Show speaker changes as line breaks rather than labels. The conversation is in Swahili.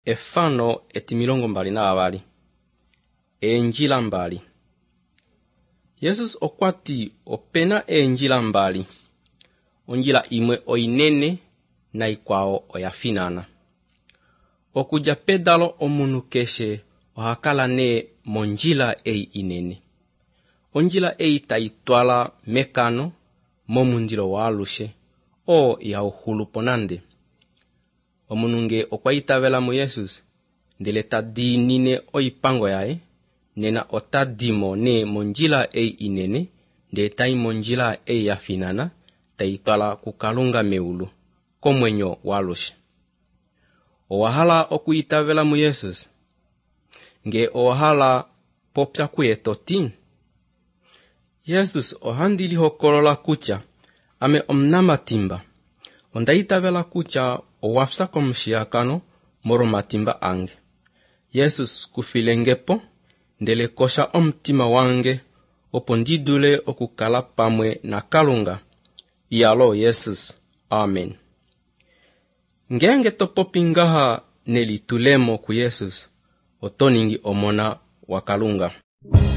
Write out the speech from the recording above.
efano etimilongo mbali na abali. Enjila mbali. Jesus okwati opena enjila mbali. Onjila imwe oinene na ikwao oyafinana. Okuja pedalo omunu keshe ohakala ne monjila inene. Onjila taitwala mekano momundilo walushe o ya uhuluponande. Omununge okwaitavela mu Jesus ndele tadinine oipango yae nena otadimo ne monjila inene nde tai monjila yafinana taitwala kukalunga meulu komwenyo walushe. Owahala okuitavela mu Jesus nge owahala popya kuyetoti. Jesus ohandili hokolola kucha ame omnamatimba ondaitavela kucha owafsa komshiakano moro matimba ange. Jesus kufilengepo ndele kosha omtima wange opo ndidule okukala pamwe na kalunga. Iyalo Jesus. Amen. Ngenge topopingaha nelitulemo ku Jesus otoningi omona wa kalunga.